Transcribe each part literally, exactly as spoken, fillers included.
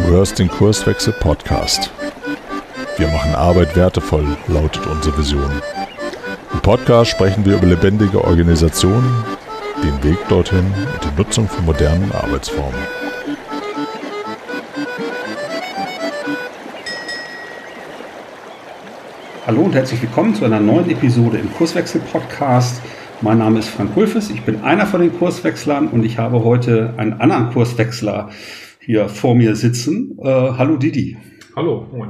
hörst den Kurswechsel Podcast. Wir machen Arbeit wertevoll, lautet unsere Vision. Im Podcast sprechen wir über lebendige Organisationen, den Weg dorthin und die Nutzung von modernen Arbeitsformen. Hallo und herzlich willkommen zu einer neuen Episode im Kurswechsel Podcast. Mein Name ist Frank Wulfes, ich bin einer von den Kurswechslern und ich habe heute einen anderen Kurswechsler hier vor mir sitzen. Äh, hallo Didi. Hallo, moin.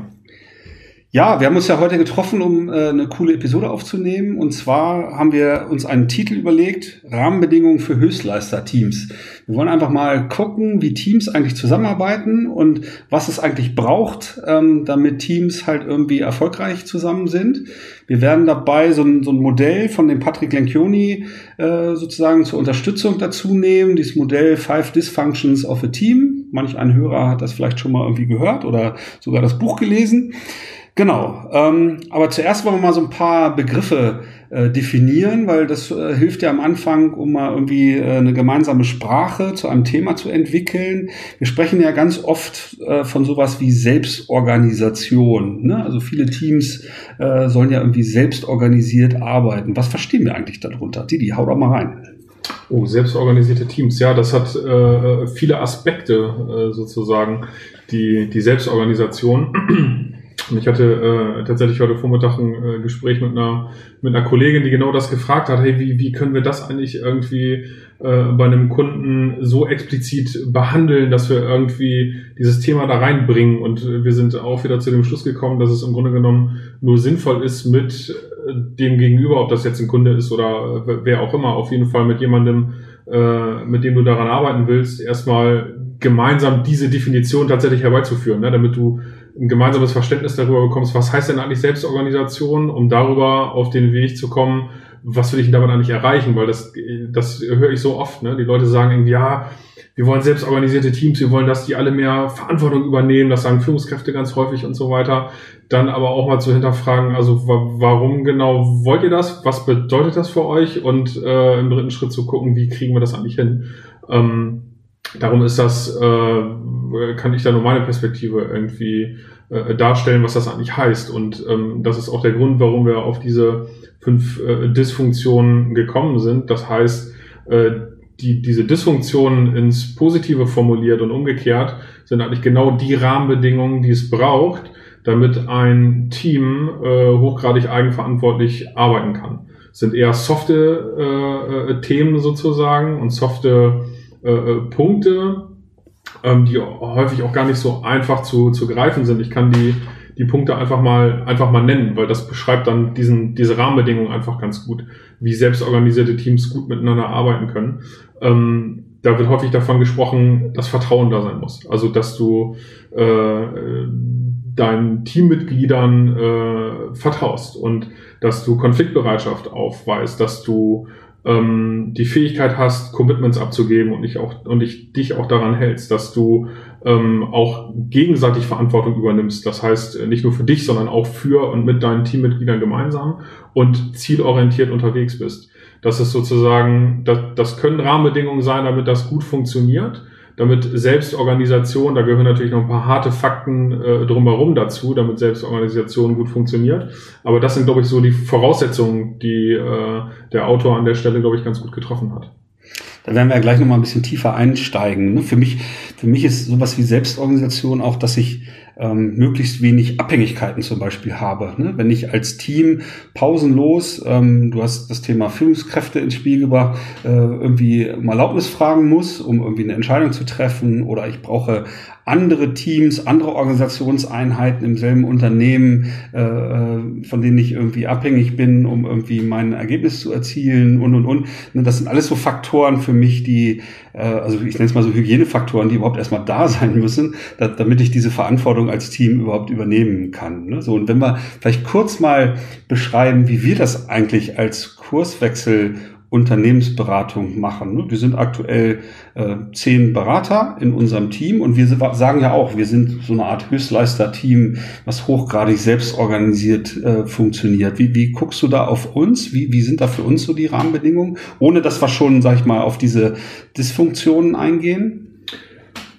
Ja, wir haben uns ja heute getroffen, um äh, eine coole Episode aufzunehmen. Und zwar haben wir uns einen Titel überlegt, Rahmenbedingungen für Höchstleister-Teams. Wir wollen einfach mal gucken, wie Teams eigentlich zusammenarbeiten und was es eigentlich braucht, ähm, damit Teams halt irgendwie erfolgreich zusammen sind. Wir werden dabei so ein, so ein Modell von dem Patrick Lencioni äh, sozusagen zur Unterstützung dazu nehmen. Dieses Modell Five Dysfunctions of a Team. Manch ein Hörer hat das vielleicht schon mal irgendwie gehört oder sogar das Buch gelesen. Genau, ähm, aber zuerst wollen wir mal so ein paar Begriffe äh, definieren, weil das äh, hilft ja am Anfang, um mal irgendwie äh, eine gemeinsame Sprache zu einem Thema zu entwickeln. Wir sprechen ja ganz oft äh, von sowas wie Selbstorganisation, ne? Also viele Teams äh, sollen ja irgendwie selbstorganisiert arbeiten. Was verstehen wir eigentlich darunter? Didi, hau doch mal rein. Oh, selbstorganisierte Teams, ja, das hat äh, viele Aspekte äh, sozusagen, die, die Selbstorganisation. Und ich hatte äh, tatsächlich heute Vormittag ein äh, Gespräch mit einer mit einer Kollegin, die genau das gefragt hat. Hey, wie wie können wir das eigentlich irgendwie äh, bei einem Kunden so explizit behandeln, dass wir irgendwie dieses Thema da reinbringen? Und äh, wir sind auch wieder zu dem Schluss gekommen, dass es im Grunde genommen nur sinnvoll ist, mit äh, dem Gegenüber, ob das jetzt ein Kunde ist oder äh, wer auch immer, auf jeden Fall mit jemandem, äh, mit dem du daran arbeiten willst, erstmal gemeinsam diese Definition tatsächlich herbeizuführen, ne, damit du ein gemeinsames Verständnis darüber bekommst, was heißt denn eigentlich Selbstorganisation, um darüber auf den Weg zu kommen, was will ich denn damit eigentlich erreichen, weil das das höre ich so oft, ne? Die Leute sagen irgendwie, ja, wir wollen selbstorganisierte Teams, wir wollen, dass die alle mehr Verantwortung übernehmen, das sagen Führungskräfte ganz häufig und so weiter, dann aber auch mal zu hinterfragen, also warum genau wollt ihr das, was bedeutet das für euch und äh, im dritten Schritt zu gucken, wie kriegen wir das eigentlich hin. Ähm, Darum ist das, äh, kann ich da nur meine Perspektive irgendwie äh, darstellen, was das eigentlich heißt. Und ähm, das ist auch der Grund, warum wir auf diese fünf äh, Dysfunktionen gekommen sind. Das heißt, äh, die diese Dysfunktionen ins Positive formuliert und umgekehrt sind eigentlich genau die Rahmenbedingungen, die es braucht, damit ein Team äh, hochgradig eigenverantwortlich arbeiten kann. Es sind eher softe äh, Themen sozusagen und softe Äh, Punkte, ähm, die häufig auch gar nicht so einfach zu, zu greifen sind. Ich kann die, die Punkte einfach mal, einfach mal nennen, weil das beschreibt dann diesen, diese Rahmenbedingungen einfach ganz gut, wie selbstorganisierte Teams gut miteinander arbeiten können. Ähm, da wird häufig davon gesprochen, dass Vertrauen da sein muss. Also, dass du äh, deinen Teammitgliedern äh, vertraust und dass du Konfliktbereitschaft aufweist, dass du die Fähigkeit hast, Commitments abzugeben und dich auch, und dich, dich auch daran hältst, dass du ähm, auch gegenseitig Verantwortung übernimmst. Das heißt, nicht nur für dich, sondern auch für und mit deinen Teammitgliedern gemeinsam und zielorientiert unterwegs bist. Das ist sozusagen, das, das können Rahmenbedingungen sein, damit das gut funktioniert. Damit Selbstorganisation, da gehören natürlich noch ein paar harte Fakten äh, drumherum dazu, damit Selbstorganisation gut funktioniert. Aber das sind, glaube ich, so die Voraussetzungen, die äh, der Autor an der Stelle, glaube ich, ganz gut getroffen hat. Da werden wir ja gleich nochmal ein bisschen tiefer einsteigen. Ne? Für mich, für mich ist sowas wie Selbstorganisation auch, dass ich ähm, möglichst wenig Abhängigkeiten zum Beispiel habe. Ne? Wenn ich als Team pausenlos, ähm, du hast das Thema Führungskräfte ins Spiel gebracht, äh, irgendwie um Erlaubnis fragen muss, um irgendwie eine Entscheidung zu treffen, oder ich brauche andere Teams, andere Organisationseinheiten im selben Unternehmen, äh, von denen ich irgendwie abhängig bin, um irgendwie mein Ergebnis zu erzielen und, und, und. Das sind alles so Faktoren für mich, die, äh, also ich nenne es mal so Hygienefaktoren, die überhaupt erstmal da sein müssen, da, damit ich diese Verantwortung als Team überhaupt übernehmen kann. Ne? So, und wenn wir vielleicht kurz mal beschreiben, wie wir das eigentlich als Kurswechsel Unternehmensberatung machen. Wir sind aktuell äh, zehn Berater in unserem Team und wir sagen ja auch, wir sind so eine Art Höchstleister-Team, was hochgradig selbstorganisiert äh, funktioniert. Wie, wie guckst du da auf uns? Wie, wie sind da für uns so die Rahmenbedingungen? Ohne dass wir schon, sag ich mal, auf diese Dysfunktionen eingehen?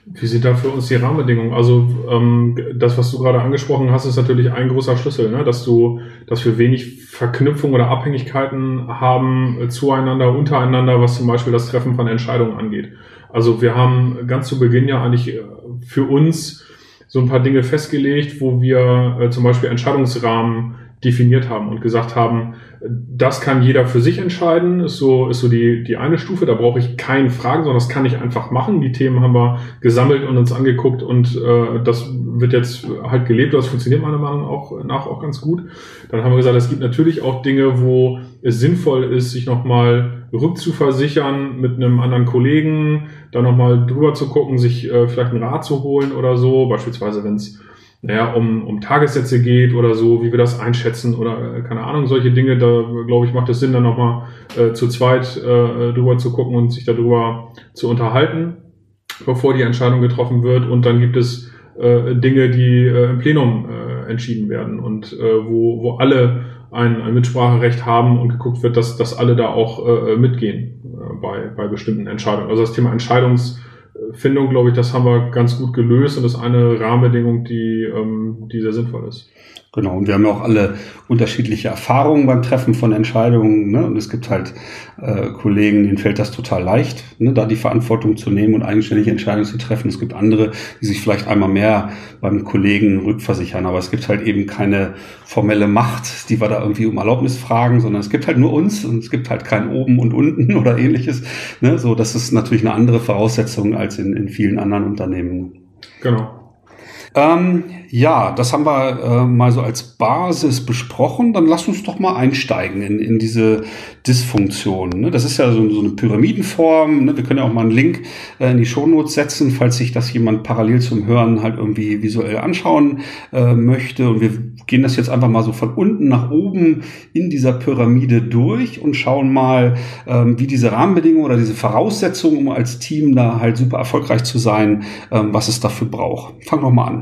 Wie sind da für uns die Rahmenbedingungen? Also ähm, das, was du gerade angesprochen hast, ist natürlich ein großer Schlüssel, ne? Dass du, dass wir wenig Verknüpfung oder Abhängigkeiten haben äh, zueinander, untereinander, was zum Beispiel das Treffen von Entscheidungen angeht. Also wir haben ganz zu Beginn ja eigentlich äh, für uns so ein paar Dinge festgelegt, wo wir äh, zum Beispiel Entscheidungsrahmen definiert haben und gesagt haben, das kann jeder für sich entscheiden, ist so, ist so die, die eine Stufe, da brauche ich keinen Fragen, sondern das kann ich einfach machen. Die Themen haben wir gesammelt und uns angeguckt und äh, das wird jetzt halt gelebt, das funktioniert meiner Meinung auch nach auch ganz gut. Dann haben wir gesagt, es gibt natürlich auch Dinge, wo es sinnvoll ist, sich nochmal rückzuversichern mit einem anderen Kollegen, da nochmal drüber zu gucken, sich äh, vielleicht einen Rat zu holen oder so, beispielsweise wenn es naja, um, um Tagessätze geht oder so, wie wir das einschätzen oder äh, keine Ahnung, solche Dinge, da glaube ich, macht es Sinn, dann nochmal äh, zu zweit äh, drüber zu gucken und sich darüber zu unterhalten, bevor die Entscheidung getroffen wird. Und dann gibt es äh, Dinge, die äh, im Plenum äh, entschieden werden und äh, wo, wo alle ein, ein Mitspracherecht haben und geguckt wird, dass, dass alle da auch äh, mitgehen äh, bei, bei bestimmten Entscheidungen. Also das Thema Entscheidungs Findung, glaube ich, das haben wir ganz gut gelöst und das ist eine Rahmenbedingung, die, ähm, die sehr sinnvoll ist. Genau, und wir haben ja auch alle unterschiedliche Erfahrungen beim Treffen von Entscheidungen, ne? Und es gibt halt äh, Kollegen, denen fällt das total leicht, ne? Da die Verantwortung zu nehmen und eigenständige Entscheidungen zu treffen. Es gibt andere, die sich vielleicht einmal mehr beim Kollegen rückversichern, aber es gibt halt eben keine formelle Macht, die wir da irgendwie um Erlaubnis fragen, sondern es gibt halt nur uns und es gibt halt kein Oben und Unten oder ähnliches, ne? So, das ist natürlich eine andere Voraussetzung als in, in vielen anderen Unternehmen. Genau. Ähm, ja, das haben wir äh, mal so als Basis besprochen. Dann lass uns doch mal einsteigen in, in diese Dysfunktion. Ne? Das ist ja so, so eine Pyramidenform. Ne? Wir können ja auch mal einen Link äh, in die Shownotes setzen, falls sich das jemand parallel zum Hören halt irgendwie visuell anschauen äh, möchte. Und wir gehen das jetzt einfach mal so von unten nach oben in dieser Pyramide durch und schauen mal, ähm, wie diese Rahmenbedingungen oder diese Voraussetzungen, um als Team da halt super erfolgreich zu sein, ähm, was es dafür braucht. Fang doch mal an.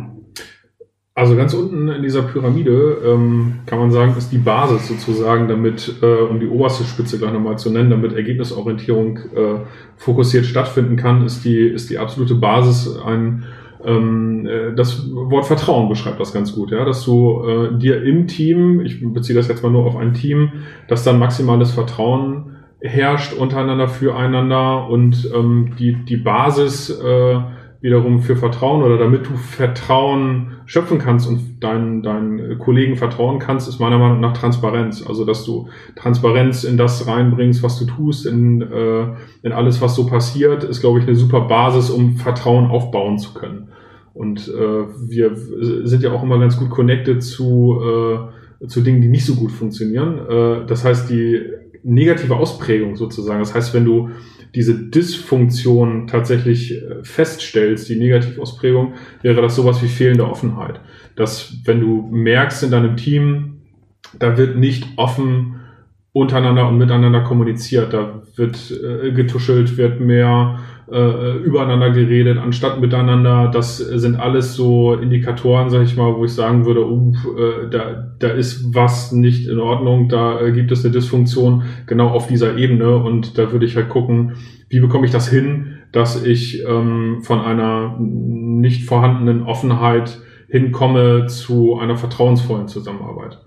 Also ganz unten in dieser Pyramide ähm, kann man sagen, ist die Basis sozusagen, damit, äh, um die oberste Spitze gleich nochmal zu nennen, damit Ergebnisorientierung äh, fokussiert stattfinden kann, ist die, ist die absolute Basis ein, ähm, äh, das Wort Vertrauen beschreibt das ganz gut, ja, dass du äh, dir im Team, ich beziehe das jetzt mal nur auf ein Team, dass dann maximales Vertrauen herrscht untereinander, füreinander und ähm, die, die Basis äh, wiederum für Vertrauen oder damit du Vertrauen schöpfen kannst und deinen, deinen Kollegen vertrauen kannst, ist meiner Meinung nach Transparenz. Also, dass du Transparenz in das reinbringst, was du tust, in, äh, in alles, was so passiert, ist, glaube ich, eine super Basis, um Vertrauen aufbauen zu können. Und äh, wir sind ja auch immer ganz gut connected zu, äh, zu Dingen, die nicht so gut funktionieren. Äh, das heißt, die negative Ausprägung sozusagen. Das heißt, wenn du diese Dysfunktion tatsächlich feststellst, die Negativausprägung, wäre das sowas wie fehlende Offenheit. Dass, wenn du merkst in deinem Team, da wird nicht offen untereinander und miteinander kommuniziert, da wird äh, getuschelt, wird mehr äh, übereinander geredet, anstatt miteinander. Das sind alles so Indikatoren, sag ich mal, wo ich sagen würde, uh, äh, da, da ist was nicht in Ordnung, da äh, gibt es eine Dysfunktion genau auf dieser Ebene und da würde ich halt gucken, wie bekomme ich das hin, dass ich ähm, von einer nicht vorhandenen Offenheit hinkomme zu einer vertrauensvollen Zusammenarbeit.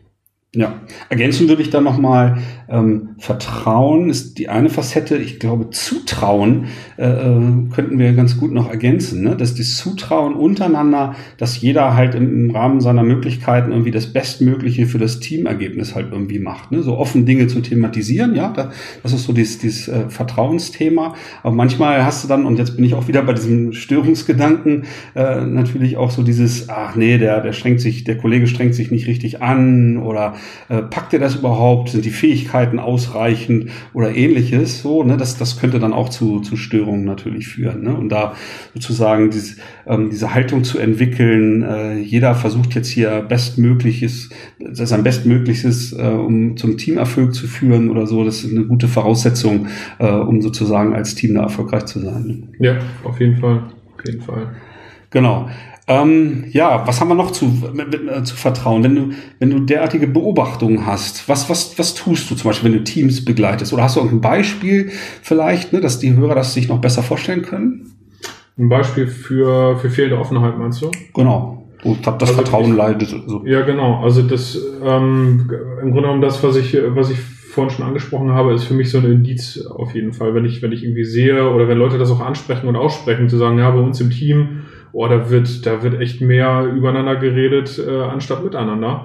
Ja, ergänzen würde ich dann nochmal, ähm, Vertrauen ist die eine Facette, ich glaube Zutrauen äh, könnten wir ganz gut noch ergänzen, ne? Dass das Zutrauen untereinander, dass jeder halt im, im Rahmen seiner Möglichkeiten irgendwie das Bestmögliche für das Teamergebnis halt irgendwie macht, ne? So offen Dinge zu thematisieren, ja, da, das ist so dieses, dieses äh, Vertrauensthema, aber manchmal hast du dann, und jetzt bin ich auch wieder bei diesem Störungsgedanken, äh, natürlich auch so dieses, ach nee, der, der strengt sich, der Kollege strengt sich nicht richtig an oder äh, packt er das überhaupt, sind die Fähigkeiten ausreichend oder ähnliches, so, ne, das, das könnte dann auch zu, zu Störungen natürlich führen, ne, und da sozusagen dieses, ähm, diese Haltung zu entwickeln, äh, jeder versucht jetzt hier bestmögliches, sein Bestmögliches, äh, um zum Teamerfolg zu führen oder so, das ist eine gute Voraussetzung, äh, um sozusagen als Team da erfolgreich zu sein. Ja, auf jeden Fall, auf jeden Fall. Genau. Ähm, ja, was haben wir noch zu, mit, mit, äh, zu vertrauen? Wenn du, wenn du derartige Beobachtungen hast, was, was, was tust du zum Beispiel, wenn du Teams begleitest? Oder hast du irgendein Beispiel vielleicht, ne, dass die Hörer das sich noch besser vorstellen können? Ein Beispiel für, für fehlende Offenheit, meinst du? Genau. Und das also Vertrauen ich, leidet. So. Ja, genau. Also das ähm, im Grunde genommen das, was ich, was ich vorhin schon angesprochen habe, ist für mich so ein Indiz auf jeden Fall. Wenn ich, wenn ich irgendwie sehe oder wenn Leute das auch ansprechen und aussprechen, zu sagen, ja, bei uns im Team, oh, da wird, da wird echt mehr übereinander geredet, äh, anstatt miteinander.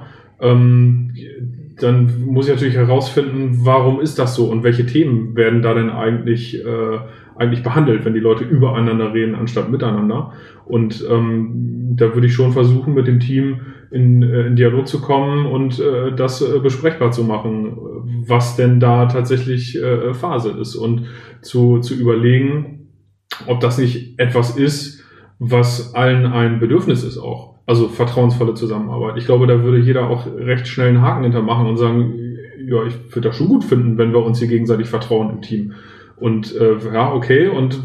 Ähm, dann muss ich natürlich herausfinden, warum ist das so und welche Themen werden da denn eigentlich äh, eigentlich behandelt, wenn die Leute übereinander reden, anstatt miteinander. Und ähm, da würde ich schon versuchen, mit dem Team in, äh, in Dialog zu kommen und äh, das äh, besprechbar zu machen, was denn da tatsächlich äh, Phase ist und zu, zu überlegen, ob das nicht etwas ist, was allen ein Bedürfnis ist auch. Also vertrauensvolle Zusammenarbeit. Ich glaube, da würde jeder auch recht schnell einen Haken hintermachen und sagen, ja, ich würde das schon gut finden, wenn wir uns hier gegenseitig vertrauen im Team. Und äh, ja, okay, und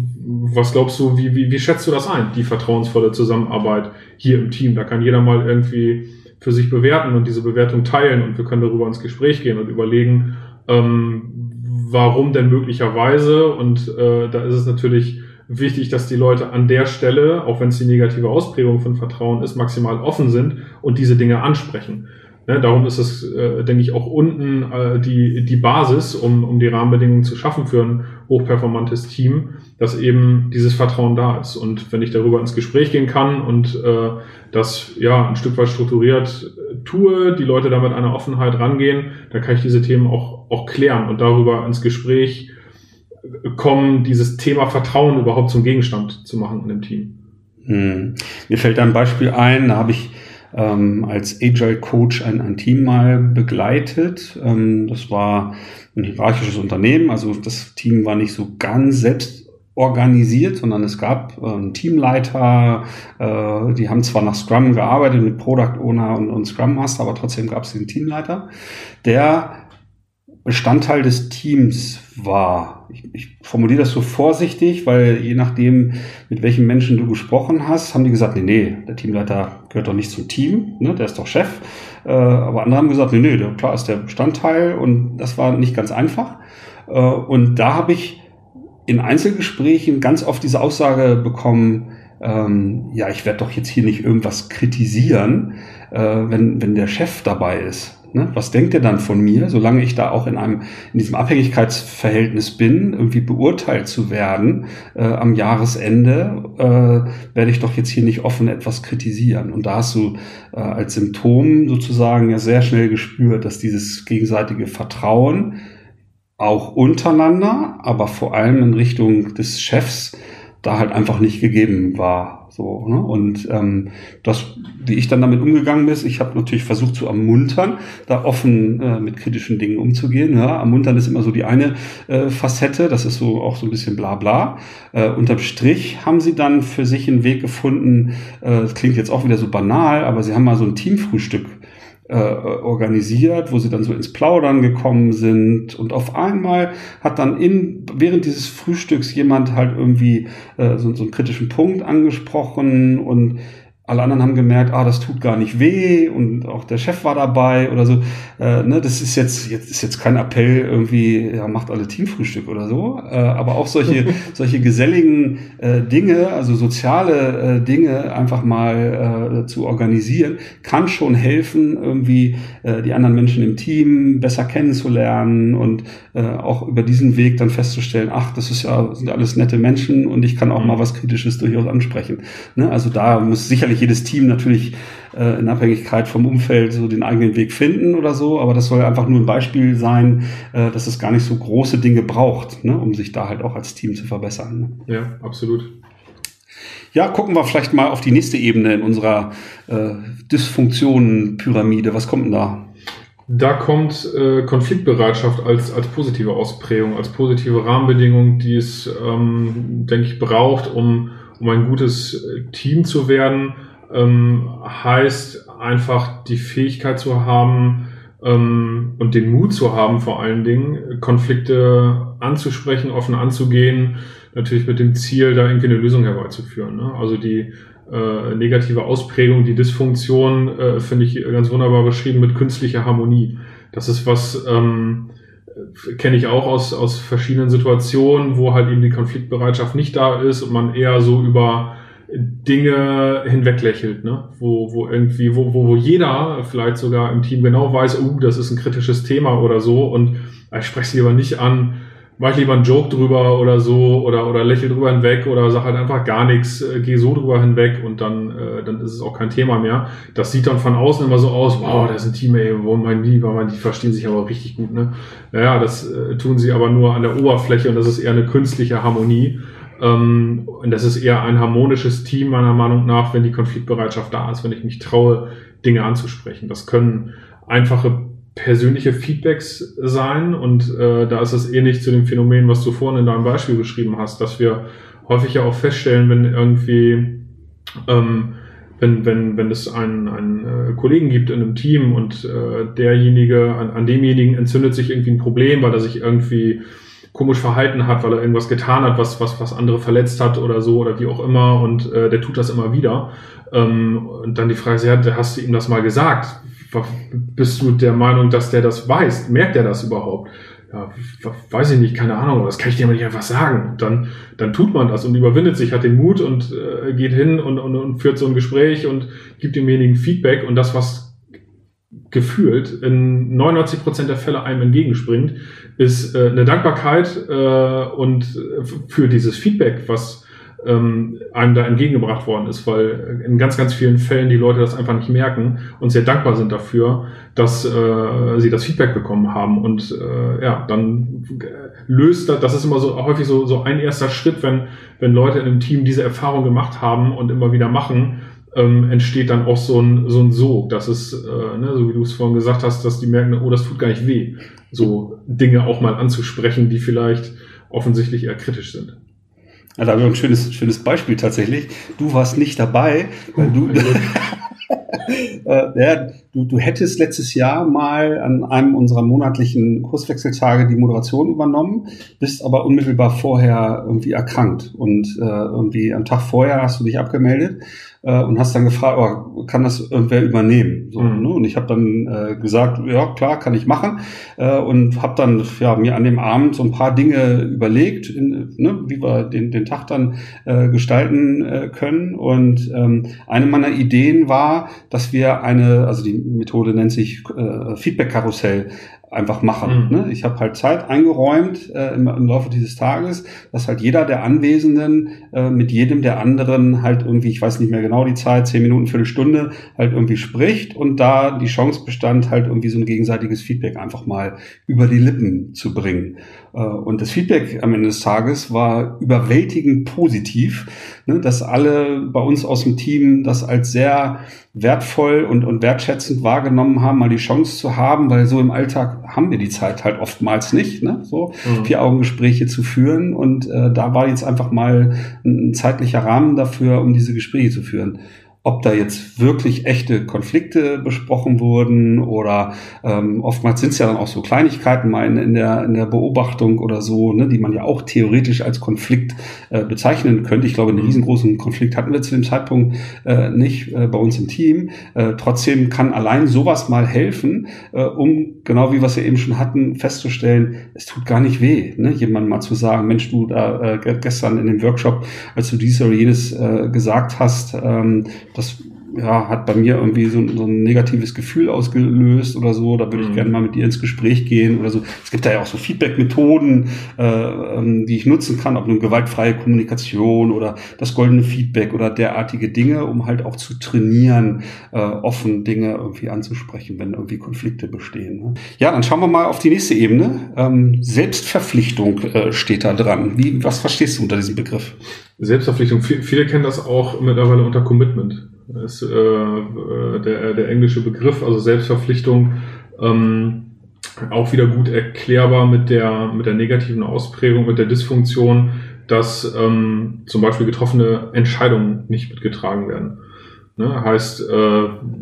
was glaubst du, wie, wie, wie schätzt du das ein, die vertrauensvolle Zusammenarbeit hier im Team? Da kann jeder mal irgendwie für sich bewerten und diese Bewertung teilen und wir können darüber ins Gespräch gehen und überlegen, ähm, warum denn möglicherweise. Und äh, da ist es natürlich wichtig, dass die Leute an der Stelle, auch wenn es die negative Ausprägung von Vertrauen ist, maximal offen sind und diese Dinge ansprechen. Ne, darum ist es, äh, denke ich, auch unten äh, die die Basis, um um die Rahmenbedingungen zu schaffen für ein hochperformantes Team, dass eben dieses Vertrauen da ist. Und wenn ich darüber ins Gespräch gehen kann und äh, das ja ein Stück weit strukturiert äh, tue, die Leute da mit einer Offenheit rangehen, dann kann ich diese Themen auch auch klären und darüber ins Gespräch kommen, dieses Thema Vertrauen überhaupt zum Gegenstand zu machen in dem Team. Hm. Mir fällt ein Beispiel ein, da habe ich ähm, als Agile Coach ein, ein Team mal begleitet. Ähm, das war ein hierarchisches Unternehmen, also das Team war nicht so ganz selbst organisiert, sondern es gab äh, einen Teamleiter, äh, die haben zwar nach Scrum gearbeitet mit Product Owner und, und Scrum Master, aber trotzdem gab es den Teamleiter, der Bestandteil des Teams war. Ich, ich formuliere das so vorsichtig, weil je nachdem, mit welchen Menschen du gesprochen hast, haben die gesagt, nee, nee, der Teamleiter gehört doch nicht zum Team, ne, der ist doch Chef. Äh, aber andere haben gesagt, nee, nee, der, klar ist der Bestandteil und das war nicht ganz einfach. Äh, und da habe ich in Einzelgesprächen ganz oft diese Aussage bekommen, ähm, ja, ich werde doch jetzt hier nicht irgendwas kritisieren, äh, wenn, wenn der Chef dabei ist. Ne? Was denkt er dann von mir, solange ich da auch in einem in diesem Abhängigkeitsverhältnis bin, irgendwie beurteilt zu werden äh, am Jahresende, äh, werde ich doch jetzt hier nicht offen etwas kritisieren. Und da hast du äh, als Symptom sozusagen ja sehr schnell gespürt, dass dieses gegenseitige Vertrauen auch untereinander, aber vor allem in Richtung des Chefs da halt einfach nicht gegeben war. So, ne? Und ähm, das, wie ich dann damit umgegangen bin, ich habe natürlich versucht zu ermuntern, da offen äh, mit kritischen Dingen umzugehen. Ja? Ermuntern ist immer so die eine äh, Facette, das ist so auch so ein bisschen bla bla. Äh, unterm Strich haben sie dann für sich einen Weg gefunden, äh, das klingt jetzt auch wieder so banal, aber sie haben mal so ein Teamfrühstück Äh, organisiert, wo sie dann so ins Plaudern gekommen sind und auf einmal hat dann in während dieses Frühstücks jemand halt irgendwie äh, so, so einen kritischen Punkt angesprochen und alle anderen haben gemerkt, ah, das tut gar nicht weh und auch der Chef war dabei oder so. Äh, ne, das ist jetzt jetzt ist jetzt kein Appell irgendwie, ja, macht alle Teamfrühstück oder so, äh, aber auch solche solche geselligen äh, Dinge, also soziale äh, Dinge einfach mal äh, zu organisieren, kann schon helfen, irgendwie äh, die anderen Menschen im Team besser kennenzulernen und äh, auch über diesen Weg dann festzustellen, ach, das ist ja sind alles nette Menschen und ich kann auch mal was Kritisches durchaus ansprechen. Ne? Also da muss sicherlich jedes Team natürlich äh, in Abhängigkeit vom Umfeld so den eigenen Weg finden oder so, aber das soll einfach nur ein Beispiel sein, äh, dass es gar nicht so große Dinge braucht, ne, um sich da halt auch als Team zu verbessern. Ne? Ja, absolut. Ja, gucken wir vielleicht mal auf die nächste Ebene in unserer äh, Dysfunktionen-Pyramide. Was kommt denn da? Da kommt äh, Konfliktbereitschaft als als positive Ausprägung, als positive Rahmenbedingung, die es, ähm, denke ich, braucht, um um ein gutes Team zu werden, ähm, heißt einfach die Fähigkeit zu haben ähm, und den Mut zu haben, vor allen Dingen Konflikte anzusprechen, offen anzugehen, natürlich mit dem Ziel, da irgendwie eine Lösung herbeizuführen. Ne? Also die äh, negative Ausprägung, die Dysfunktion, äh, finde ich ganz wunderbar beschrieben mit künstlicher Harmonie. Das ist was, ähm, kenne ich auch aus, aus verschiedenen Situationen, wo halt eben die Konfliktbereitschaft nicht da ist und man eher so über Dinge hinweglächelt, ne? Wo, wo irgendwie, wo, wo, wo jeder vielleicht sogar im Team genau weiß, oh, das ist ein kritisches Thema oder so und ich spreche es lieber nicht an, mache ich lieber einen Joke drüber oder so oder, oder lächel drüber hinweg oder sag halt einfach gar nichts, äh, geh so drüber hinweg und dann, äh, dann ist es auch kein Thema mehr. Das sieht dann von außen immer so aus, wow, das ist ein Team, ey, wo mein Lieber, man, die verstehen sich aber richtig gut, ne? Naja, das äh, tun sie aber nur an der Oberfläche und das ist eher eine künstliche Harmonie. Ähm, und das ist eher ein harmonisches Team, meiner Meinung nach, wenn die Konfliktbereitschaft da ist, wenn ich mich traue, Dinge anzusprechen. Das können einfache persönliche Feedbacks sein und äh, da ist es ähnlich zu dem Phänomen, was du vorhin in deinem Beispiel beschrieben hast, dass wir häufig ja auch feststellen, wenn irgendwie ähm, wenn wenn wenn es einen, einen äh, Kollegen gibt in einem Team und äh, derjenige an, an demjenigen entzündet sich irgendwie ein Problem, weil er sich irgendwie komisch verhalten hat, weil er irgendwas getan hat, was was was andere verletzt hat oder so oder wie auch immer und äh, der tut das immer wieder ähm, und dann die Frage ist, ja, hast du ihm das mal gesagt? Bist du der Meinung, dass der das weiß? Merkt er das überhaupt? Ja, weiß ich nicht, keine Ahnung, das kann ich dir aber nicht einfach sagen. Dann, dann tut man das und überwindet sich, hat den Mut und äh, geht hin und, und, und führt so ein Gespräch und gibt demjenigen Feedback und das, was gefühlt in neunundneunzig Prozent der Fälle einem entgegenspringt, ist äh, eine Dankbarkeit äh, und für dieses Feedback, was ähm, einem da entgegengebracht worden ist, weil in ganz, ganz vielen Fällen die Leute das einfach nicht merken und sehr dankbar sind dafür, dass äh, sie das Feedback bekommen haben und äh, ja, dann löst das, das ist immer so häufig so, so ein erster Schritt, wenn, wenn Leute in einem Team diese Erfahrung gemacht haben und immer wieder machen, ähm, entsteht dann auch so ein, so ein Sog, dass es, äh, ne, so wie du es vorhin gesagt hast, dass die merken, oh, das tut gar nicht weh, so Dinge auch mal anzusprechen, die vielleicht offensichtlich eher kritisch sind. Ja, da habe ich ein schönes, schönes Beispiel tatsächlich. Du warst nicht dabei, weil du, äh, ja, du, du hättest letztes Jahr mal an einem unserer monatlichen Kurswechseltage die Moderation übernommen, bist aber unmittelbar vorher irgendwie erkrankt und äh, irgendwie am Tag vorher hast du dich abgemeldet äh, und hast dann gefragt, oh, kann das irgendwer übernehmen? So, mhm. ne? Und ich habe dann äh, gesagt, ja klar, kann ich machen äh, und habe dann ja mir an dem Abend so ein paar Dinge überlegt, in, ne, wie wir den, den Tag dann äh, gestalten äh, können und ähm, eine meiner Ideen war, dass wir eine, also die Methode nennt sich äh, Feedback-Karussell, einfach machen. Mhm. Ne? Ich habe halt Zeit eingeräumt äh, im, im Laufe dieses Tages, dass halt jeder der Anwesenden äh, mit jedem der anderen halt irgendwie, ich weiß nicht mehr genau die Zeit, zehn Minuten, Viertelstunde, halt irgendwie spricht und da die Chance bestand, halt irgendwie so ein gegenseitiges Feedback einfach mal über die Lippen zu bringen. Äh, und das Feedback am Ende des Tages war überwältigend positiv, ne? Dass alle bei uns aus dem Team das als sehr wertvoll und, und wertschätzend wahrgenommen haben, mal die Chance zu haben, weil so im Alltag haben wir die Zeit halt oftmals nicht, ne? So mhm. Vier-Augen-Gespräche zu führen und äh, da war jetzt einfach mal ein zeitlicher Rahmen dafür, um diese Gespräche zu führen. Ob da jetzt wirklich echte Konflikte besprochen wurden oder ähm, oftmals sind es ja dann auch so Kleinigkeiten mal in, in der in der Beobachtung oder so, ne, die man ja auch theoretisch als Konflikt äh, bezeichnen könnte. Ich glaube, einen riesengroßen Konflikt hatten wir zu dem Zeitpunkt äh, nicht äh, bei uns im Team. Äh, trotzdem kann allein sowas mal helfen, äh, um, genau wie wir es ja eben schon hatten, festzustellen, es tut gar nicht weh, ne, jemandem mal zu sagen, Mensch, du da äh, gestern in dem Workshop, als du dies oder jenes äh, gesagt hast, ähm, das ja, hat bei mir irgendwie so, so ein negatives Gefühl ausgelöst oder so, da würde ich mhm. gerne mal mit dir ins Gespräch gehen oder so. Es gibt da ja auch so Feedback-Methoden, äh, ähm, die ich nutzen kann, ob eine gewaltfreie Kommunikation oder das goldene Feedback oder derartige Dinge, um halt auch zu trainieren, äh, offen Dinge irgendwie anzusprechen, wenn irgendwie Konflikte bestehen. Ne? Ja, dann schauen wir mal auf die nächste Ebene. Ähm, Selbstverpflichtung äh, steht da dran. Wie, was verstehst du unter diesem Begriff? Selbstverpflichtung, viele kennen das auch mittlerweile unter Commitment. Das ist äh, der, der englische Begriff, also Selbstverpflichtung, ähm, auch wieder gut erklärbar mit der, mit der negativen Ausprägung, mit der Dysfunktion, dass ähm, zum Beispiel getroffene Entscheidungen nicht mitgetragen werden. Ne, heißt, äh,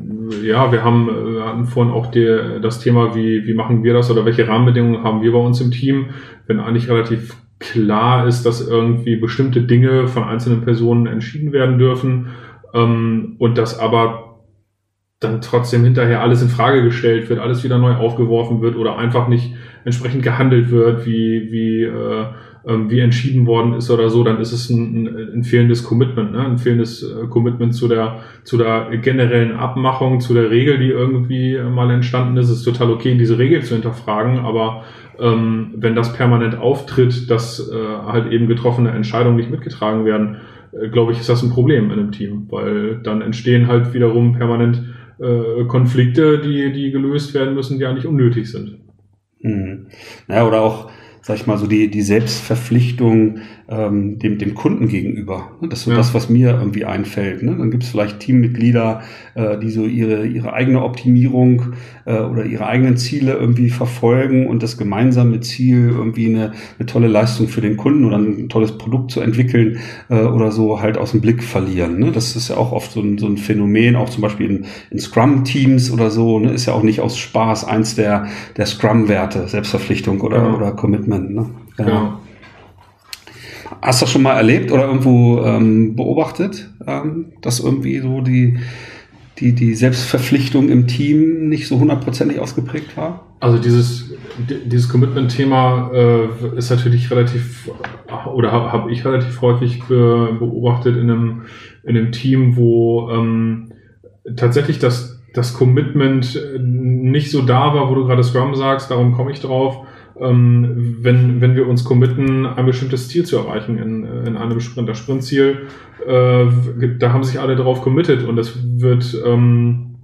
ja, wir haben wir hatten vorhin auch die, das Thema, wie, wie machen wir das oder welche Rahmenbedingungen haben wir bei uns im Team, wenn eigentlich relativ klar ist, dass irgendwie bestimmte Dinge von einzelnen Personen entschieden werden dürfen, ähm, und dass aber dann trotzdem hinterher alles in Frage gestellt wird, alles wieder neu aufgeworfen wird oder einfach nicht entsprechend gehandelt wird, wie wie äh, wie entschieden worden ist oder so, dann ist es ein, ein, ein fehlendes Commitment, ne? Ein fehlendes äh, Commitment zu der zu der generellen Abmachung, zu der Regel, die irgendwie äh, mal entstanden ist. Es ist total okay, diese Regel zu hinterfragen, aber ähm, wenn das permanent auftritt, dass äh, halt eben getroffene Entscheidungen nicht mitgetragen werden, äh, glaube ich, ist das ein Problem in einem Team, weil dann entstehen halt wiederum permanent äh, Konflikte, die die gelöst werden müssen, die eigentlich unnötig sind. Hm. Naja, oder auch, sag ich mal, so die, die Selbstverpflichtung ähm, dem, dem Kunden gegenüber. Das ist so ja. das, was mir irgendwie einfällt. Ne? Dann gibt es vielleicht Teammitglieder, äh, die so ihre, ihre eigene Optimierung äh, oder ihre eigenen Ziele irgendwie verfolgen und das gemeinsame Ziel, irgendwie eine, eine tolle Leistung für den Kunden oder ein tolles Produkt zu entwickeln äh, oder so, halt aus dem Blick verlieren. Ne? Das ist ja auch oft so ein, so ein Phänomen, auch zum Beispiel in, in Scrum-Teams oder so, ne? Ist ja auch nicht aus Spaß eins der, der Scrum-Werte, Selbstverpflichtung oder, ja. oder Commitment. Ne? Ja. Ja. Hast du das schon mal erlebt oder irgendwo ähm, beobachtet, ähm, dass irgendwie so die, die, die Selbstverpflichtung im Team nicht so hundertprozentig ausgeprägt war? Also dieses, dieses Commitment-Thema äh, ist natürlich relativ, oder habe hab ich relativ häufig be, beobachtet in einem, in einem Team, wo ähm, tatsächlich das, das Commitment nicht so da war, wo du gerade Scrum sagst, darum komme ich drauf. Ähm, wenn, wenn wir uns committen, ein bestimmtes Ziel zu erreichen in, in einem Sprint. Das Sprintziel, äh, da haben sich alle drauf committed und es wird ähm,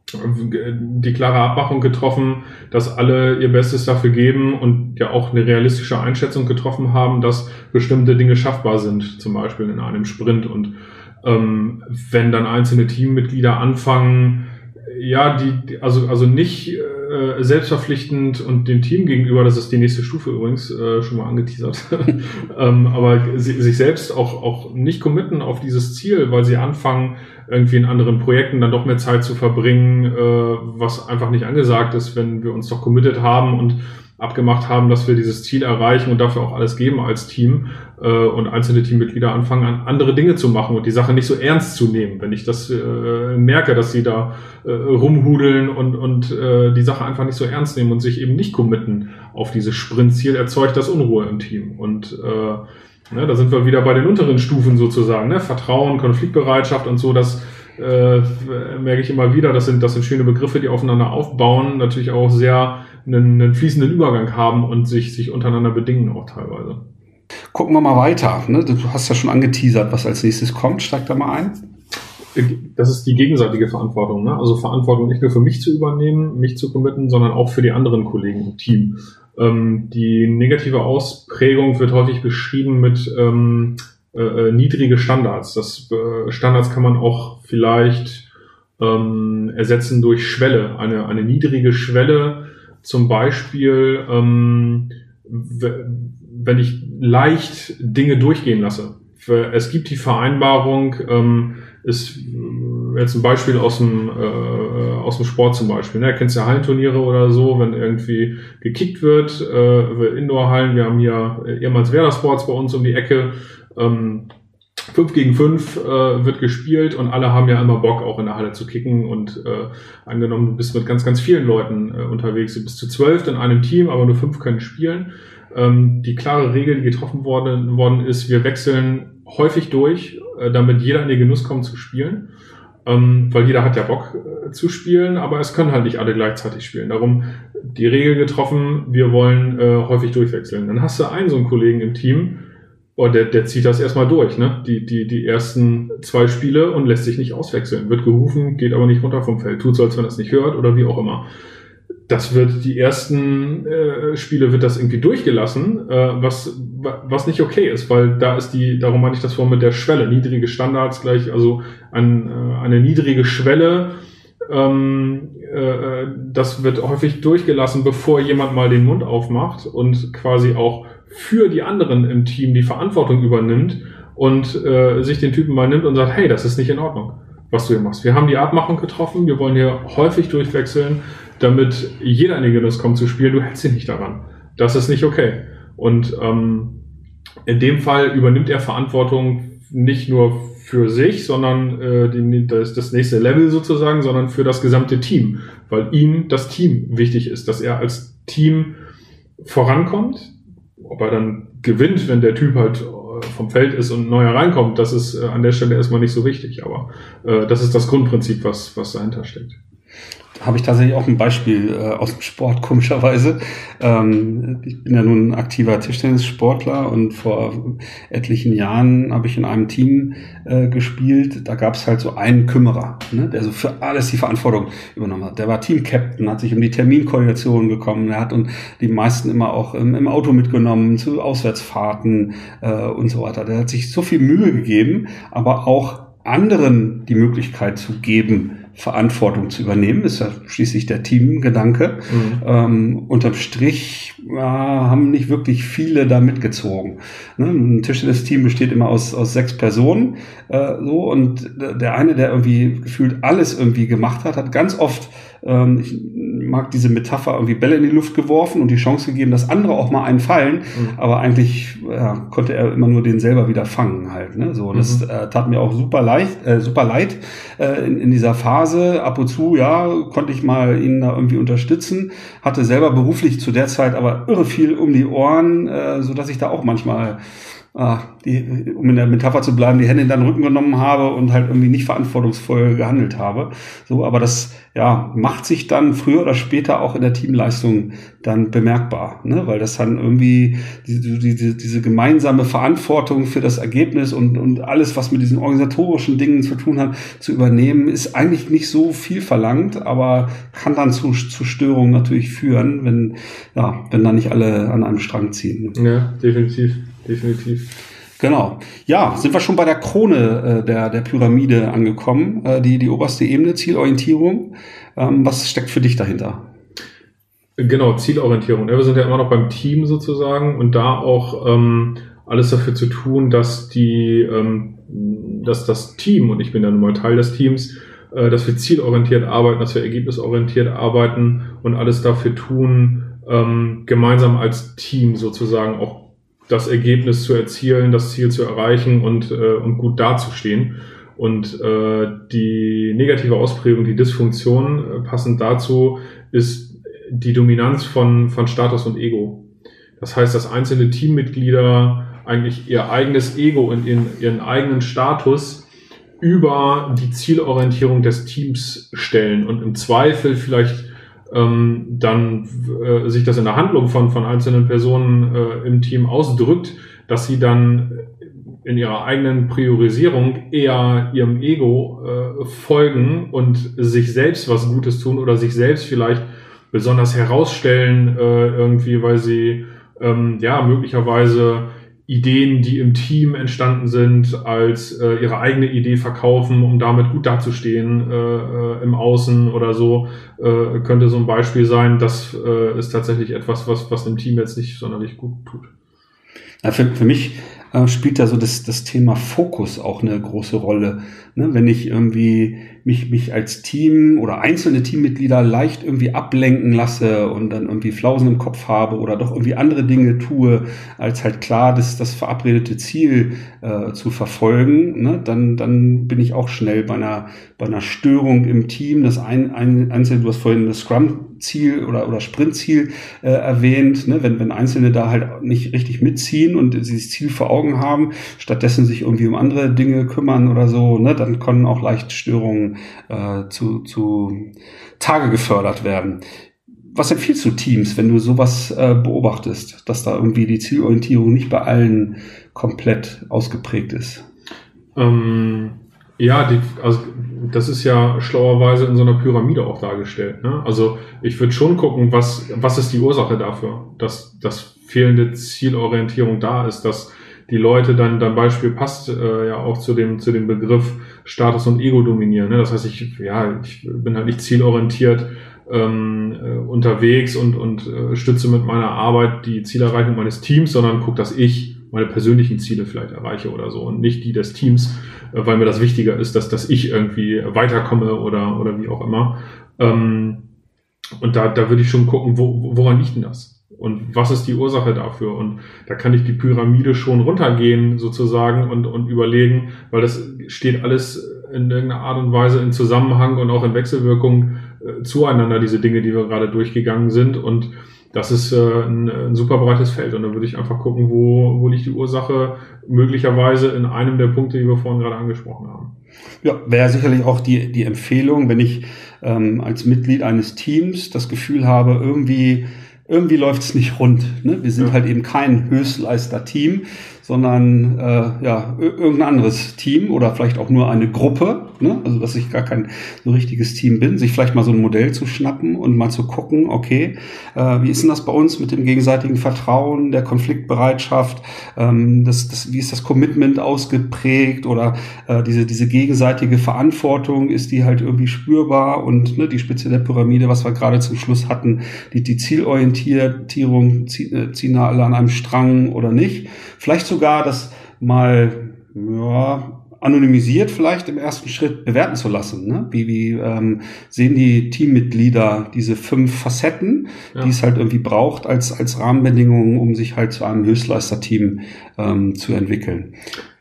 die klare Abmachung getroffen, dass alle ihr Bestes dafür geben und ja auch eine realistische Einschätzung getroffen haben, dass bestimmte Dinge schaffbar sind, zum Beispiel in einem Sprint. Und ähm, wenn dann einzelne Teammitglieder anfangen, ja, die, also, also nicht äh, selbstverpflichtend und dem Team gegenüber, das ist die nächste Stufe übrigens, äh, schon mal angeteasert, ähm, aber sie, sich selbst auch, auch nicht committen auf dieses Ziel, weil sie anfangen, irgendwie in anderen Projekten dann doch mehr Zeit zu verbringen, äh, was einfach nicht angesagt ist, wenn wir uns doch committed haben und abgemacht haben, dass wir dieses Ziel erreichen und dafür auch alles geben als Team äh, und einzelne Teammitglieder anfangen, an andere Dinge zu machen und die Sache nicht so ernst zu nehmen. Wenn ich das äh, merke, dass sie da äh, rumhudeln und, und äh, die Sache einfach nicht so ernst nehmen und sich eben nicht committen auf dieses Sprintziel, erzeugt das Unruhe im Team. Und äh, ne, da sind wir wieder bei den unteren Stufen sozusagen, ne? Vertrauen, Konfliktbereitschaft und so, das äh, merke ich immer wieder. Das sind, das sind schöne Begriffe, die aufeinander aufbauen, natürlich auch sehr einen, einen fließenden Übergang haben und sich, sich untereinander bedingen auch teilweise. Gucken wir mal weiter. Ne? Du hast ja schon angeteasert, was als nächstes kommt. Steig da mal ein. Das ist die gegenseitige Verantwortung. Ne? Also Verantwortung nicht nur für mich zu übernehmen, mich zu committen, sondern auch für die anderen Kollegen im Team. Ähm, die negative Ausprägung wird häufig beschrieben mit ähm, äh, niedrige Standards. Das äh, Standards kann man auch vielleicht ähm, ersetzen durch Schwelle. Eine, eine niedrige Schwelle, zum Beispiel, ähm, wenn ich leicht Dinge durchgehen lasse. Es gibt die Vereinbarung, ähm, ist jetzt ein Beispiel aus dem, äh, aus dem Sport zum Beispiel. Ne? Kennst du ja Hallenturniere oder so, wenn irgendwie gekickt wird, äh, Indoor-Hallen, wir haben hier ehemals Werder Sports bei uns um die Ecke, ähm, fünf gegen fünf äh, wird gespielt und alle haben ja immer Bock, auch in der Halle zu kicken und äh, angenommen, du bist mit ganz, ganz vielen Leuten äh, unterwegs, du bist zu zwölf in einem Team, aber nur fünf können spielen. Ähm, die klare Regel, die getroffen worden, worden ist, wir wechseln häufig durch, äh, damit jeder in den Genuss kommt zu spielen, ähm, weil jeder hat ja Bock äh, zu spielen, aber es können halt nicht alle gleichzeitig spielen. Darum die Regel getroffen, wir wollen äh, häufig durchwechseln. Dann hast du einen so einen Kollegen im Team, oh, der, der zieht das erstmal durch, ne? Die, die, die ersten zwei Spiele und lässt sich nicht auswechseln. Wird gerufen, geht aber nicht runter vom Feld. Tut so, als wenn er es nicht hört oder wie auch immer. Das wird, die ersten äh, Spiele wird das irgendwie durchgelassen, äh, was, was nicht okay ist, weil da ist die, darum meine ich das vor mit der Schwelle, niedrige Standards gleich, also ein, äh, eine niedrige Schwelle, ähm, äh, das wird häufig durchgelassen, bevor jemand mal den Mund aufmacht und quasi auch für die anderen im Team die Verantwortung übernimmt und äh, sich den Typen mal nimmt und sagt, hey, das ist nicht in Ordnung, was du hier machst. Wir haben die Abmachung getroffen, wir wollen hier häufig durchwechseln, damit jeder in den Genuss kommt zu spielen, du hältst dich nicht daran. Das ist nicht okay. Und ähm, in dem Fall übernimmt er Verantwortung nicht nur für sich, sondern äh, die, das, das nächste Level sozusagen, sondern für das gesamte Team, weil ihm das Team wichtig ist, dass er als Team vorankommt. Ob er dann gewinnt, wenn der Typ halt vom Feld ist und ein neuer reinkommt, das ist äh, an der Stelle erstmal nicht so wichtig, aber äh, das ist das Grundprinzip, was, was dahinter steckt. Habe ich tatsächlich auch ein Beispiel äh, aus dem Sport, komischerweise. Ähm, ich bin ja nun ein aktiver Tischtennissportler und vor etlichen Jahren habe ich in einem Team äh, gespielt. Da gab es halt so einen Kümmerer, ne, der so für alles die Verantwortung übernommen hat. Der war Team-Captain, hat sich um die Terminkoordination gekommen. Er hat und die meisten immer auch im, im Auto mitgenommen zu Auswärtsfahrten äh, und so weiter. Der hat sich so viel Mühe gegeben, aber auch anderen die Möglichkeit zu geben, Verantwortung zu übernehmen, ist ja schließlich der Teamgedanke. Mhm. Ähm, unterm Strich äh, haben nicht wirklich viele da mitgezogen. Ne? Ein Tischtennis-Team besteht immer aus, aus sechs Personen, äh, so, und der eine, der irgendwie gefühlt alles irgendwie gemacht hat, hat ganz oft, ähm, ich mag diese Metapher, irgendwie Bälle in die Luft geworfen und die Chance gegeben, dass andere auch mal einen fallen, mhm. aber eigentlich ja, konnte er immer nur den selber wieder fangen halt. Ne? So, das mhm. äh, tat mir auch super leicht, äh, super leid äh, in, in dieser Phase. Ab und zu, ja, konnte ich mal ihn da irgendwie unterstützen, hatte selber beruflich zu der Zeit aber irre viel um die Ohren, äh, so dass ich da auch manchmal, äh, die, um in der Metapher zu bleiben, die Hände in den Rücken genommen habe und halt irgendwie nicht verantwortungsvoll gehandelt habe. So, aber das, ja, macht sich dann früher oder später auch in der Teamleistung dann bemerkbar, ne? Weil das dann irgendwie diese, diese, diese gemeinsame Verantwortung für das Ergebnis und, und alles, was mit diesen organisatorischen Dingen zu tun hat, zu übernehmen, ist eigentlich nicht so viel verlangt, aber kann dann zu, zu Störungen natürlich führen, wenn, ja, wenn da nicht alle an einem Strang ziehen. Ja, definitiv, definitiv. Genau. Ja, sind wir schon bei der Krone äh, der, der Pyramide angekommen, äh, die, die oberste Ebene, Zielorientierung. Ähm, was steckt für dich dahinter? Genau, Zielorientierung. Ja, wir sind ja immer noch beim Team sozusagen und da auch ähm, alles dafür zu tun, dass die, ähm, dass das Team, und ich bin ja nun mal Teil des Teams, äh, dass wir zielorientiert arbeiten, dass wir ergebnisorientiert arbeiten und alles dafür tun, ähm, gemeinsam als Team sozusagen auch das Ergebnis zu erzielen, das Ziel zu erreichen und, äh, und gut dazustehen. Und äh, die negative Ausprägung, die Dysfunktion, äh, passend dazu, ist die Dominanz von, von Status und Ego. Das heißt, dass einzelne Teammitglieder eigentlich ihr eigenes Ego und ihren, ihren eigenen Status über die Zielorientierung des Teams stellen und im Zweifel vielleicht ähm, dann äh, sich das in der Handlung von, von einzelnen Personen äh, im Team ausdrückt, dass sie dann in ihrer eigenen Priorisierung eher ihrem Ego äh, folgen und sich selbst was Gutes tun oder sich selbst vielleicht besonders herausstellen, äh, irgendwie, weil sie ähm, ja möglicherweise Ideen, die im Team entstanden sind, als äh, ihre eigene Idee verkaufen, um damit gut dazustehen äh, im Außen oder so, äh, könnte so ein Beispiel sein. Das äh, ist tatsächlich etwas, was, was dem Team jetzt nicht sonderlich gut tut. Ja, für, für mich äh, spielt da so das, das Thema Fokus auch eine große Rolle. Ne? Wenn ich irgendwie mich, mich als Team oder einzelne Teammitglieder leicht irgendwie ablenken lasse und dann irgendwie Flausen im Kopf habe oder doch irgendwie andere Dinge tue, als halt klar das, das verabredete Ziel äh, zu verfolgen, ne? dann, dann bin ich auch schnell bei einer, bei einer Störung im Team. Das ein, ein, einzelne, du hast vorhin das Scrum-Ziel oder, oder Sprint-Ziel äh, erwähnt, ne? wenn, wenn Einzelne da halt nicht richtig mitziehen und sie das Ziel vor Augen haben, stattdessen sich irgendwie um andere Dinge kümmern oder so, ne? dann können auch leicht Störungen äh, zu, zu Tage gefördert werden. Was empfiehlst du Teams, wenn du sowas äh, beobachtest, dass da irgendwie die Zielorientierung nicht bei allen komplett ausgeprägt ist? Ähm, ja, die, also das ist ja schlauerweise in so einer Pyramide auch dargestellt. Ne? Also ich würde schon gucken, was, was ist die Ursache dafür, dass, dass fehlende Zielorientierung da ist, dass die Leute dann, dein Beispiel passt äh, ja auch zu dem, zu dem Begriff Status und Ego dominieren. Ne? Das heißt, ich, ja, ich bin halt nicht zielorientiert ähm, äh, unterwegs und, und äh, stütze mit meiner Arbeit die Zielerreichung meines Teams, sondern gucke, dass ich meine persönlichen Ziele vielleicht erreiche oder so und nicht die des Teams, äh, weil mir das wichtiger ist, dass, dass ich irgendwie weiterkomme oder, oder wie auch immer. Ähm, und da, da würde ich schon gucken, wo, woran liegt denn das? Und was ist die Ursache dafür? Und da kann ich die Pyramide schon runtergehen sozusagen und, und überlegen, weil das steht alles in irgendeiner Art und Weise in Zusammenhang und auch in Wechselwirkung äh, zueinander, diese Dinge, die wir gerade durchgegangen sind. Und das ist äh, ein, ein super breites Feld. Und da würde ich einfach gucken, wo, wo liegt die Ursache möglicherweise in einem der Punkte, die wir vorhin gerade angesprochen haben. Ja, wäre sicherlich auch die, die Empfehlung, wenn ich ähm, als Mitglied eines Teams das Gefühl habe, irgendwie Irgendwie läuft es nicht rund. Ne? Wir sind ja. halt eben kein Höchstleister-Team, sondern äh, ja irgendein anderes Team oder vielleicht auch nur eine Gruppe. Ne? Also dass ich gar kein so richtiges Team bin. Sich vielleicht mal so ein Modell zu schnappen und mal zu gucken, okay, äh, wie ist denn das bei uns mit dem gegenseitigen Vertrauen, der Konfliktbereitschaft? Ähm, das, das, wie ist das Commitment ausgeprägt oder äh, diese diese gegenseitige Verantwortung, ist die halt irgendwie spürbar? Und ne, die Spitze der Pyramide, was wir gerade zum Schluss hatten, die, die Zielorientierung, ziehen da alle an einem Strang oder nicht? Vielleicht sogar das mal ja, anonymisiert vielleicht im ersten Schritt bewerten zu lassen. Ne? Wie, wie ähm, sehen die Teammitglieder diese fünf Facetten, ja. die es halt irgendwie braucht als, als Rahmenbedingungen, um sich halt zu einem Höchstleister-Team ähm, zu entwickeln?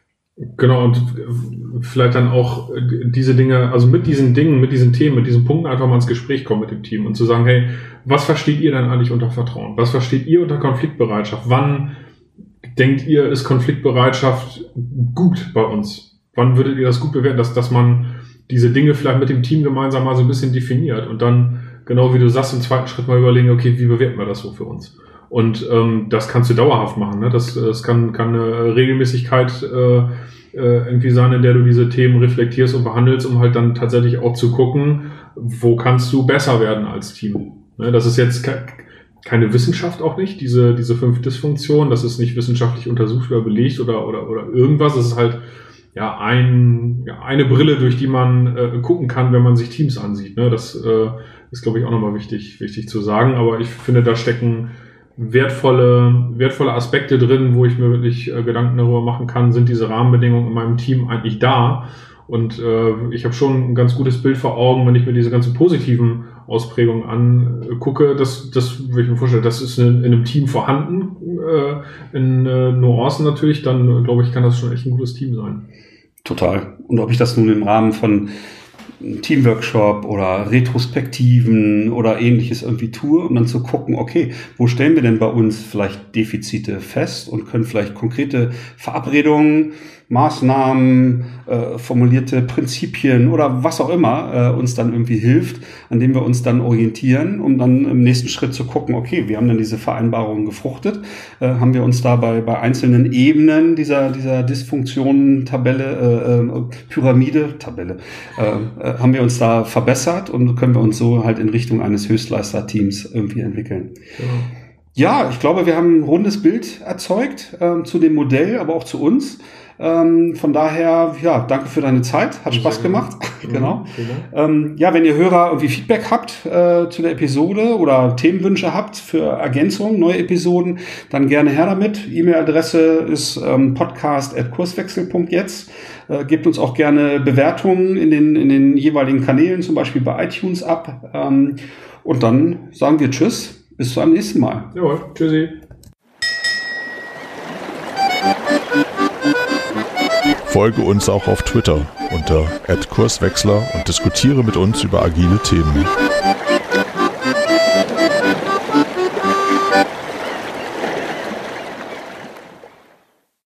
Genau, und vielleicht dann auch diese Dinge, also mit diesen Dingen, mit diesen Themen, mit diesen Punkten einfach mal ins Gespräch kommen mit dem Team und zu sagen, hey, was versteht ihr denn eigentlich unter Vertrauen? Was versteht ihr unter Konfliktbereitschaft? Wann denkt ihr, ist Konfliktbereitschaft gut bei uns? Wann würdet ihr das gut bewerten, dass, dass man diese Dinge vielleicht mit dem Team gemeinsam mal so ein bisschen definiert und dann, genau wie du sagst, im zweiten Schritt mal überlegen, okay, wie bewerten wir das so für uns? Und ähm, das kannst du dauerhaft machen. Ne? Das, das kann, kann eine Regelmäßigkeit äh, äh, irgendwie sein, in der du diese Themen reflektierst und behandelst, um halt dann tatsächlich auch zu gucken, wo kannst du besser werden als Team. Ne? Das ist jetzt ke- keine Wissenschaft auch nicht, diese, diese fünf Dysfunktionen. Das ist nicht wissenschaftlich untersucht oder belegt oder, oder, oder irgendwas. Es ist halt ja, ein, ja eine Brille, durch die man äh, gucken kann, wenn man sich Teams ansieht. Ne? Das äh, ist, glaube ich, auch nochmal wichtig, wichtig zu sagen. Aber ich finde, da stecken wertvolle, wertvolle Aspekte drin, wo ich mir wirklich äh, Gedanken darüber machen kann, sind diese Rahmenbedingungen in meinem Team eigentlich da? Und äh, ich habe schon ein ganz gutes Bild vor Augen, wenn ich mir diese ganzen positiven Ausprägungen angucke. Das, das würde ich mir vorstellen, das ist in, in einem Team vorhanden, äh, in äh, Nuancen natürlich, dann glaube ich, kann das schon echt ein gutes Team sein. Total. Und ob ich das nun im Rahmen von Teamworkshop oder Retrospektiven oder ähnliches irgendwie tue, um dann zu gucken, okay, wo stellen wir denn bei uns vielleicht Defizite fest und können vielleicht konkrete Verabredungen, Maßnahmen, äh, formulierte Prinzipien oder was auch immer äh, uns dann irgendwie hilft, an dem wir uns dann orientieren, um dann im nächsten Schritt zu gucken, okay, wir haben dann diese Vereinbarungen gefruchtet, äh, haben wir uns da bei, bei einzelnen Ebenen dieser, dieser Dysfunktionen, Tabelle, äh, Pyramide, Tabelle, äh, äh, haben wir uns da verbessert und können wir uns so halt in Richtung eines Höchstleister-Teams irgendwie entwickeln. Ja. Ja, ich glaube, wir haben ein rundes Bild erzeugt äh, zu dem Modell, aber auch zu uns. Ähm, von daher, ja, danke für deine Zeit, hat Spaß gemacht. Genau. Ähm, ja, wenn ihr Hörer irgendwie Feedback habt äh, zu der Episode oder Themenwünsche habt für Ergänzungen, neue Episoden, dann gerne her damit. E-Mail-Adresse ist ähm, podcast at kurswechsel punkt jetzt. Äh, gebt uns auch gerne Bewertungen in den, in den jeweiligen Kanälen, zum Beispiel bei iTunes ab. Ähm, und dann sagen wir Tschüss. Bis zum nächsten Mal. Jawohl, tschüssi. Folge uns auch auf Twitter unter at kurswechsler und diskutiere mit uns über agile Themen.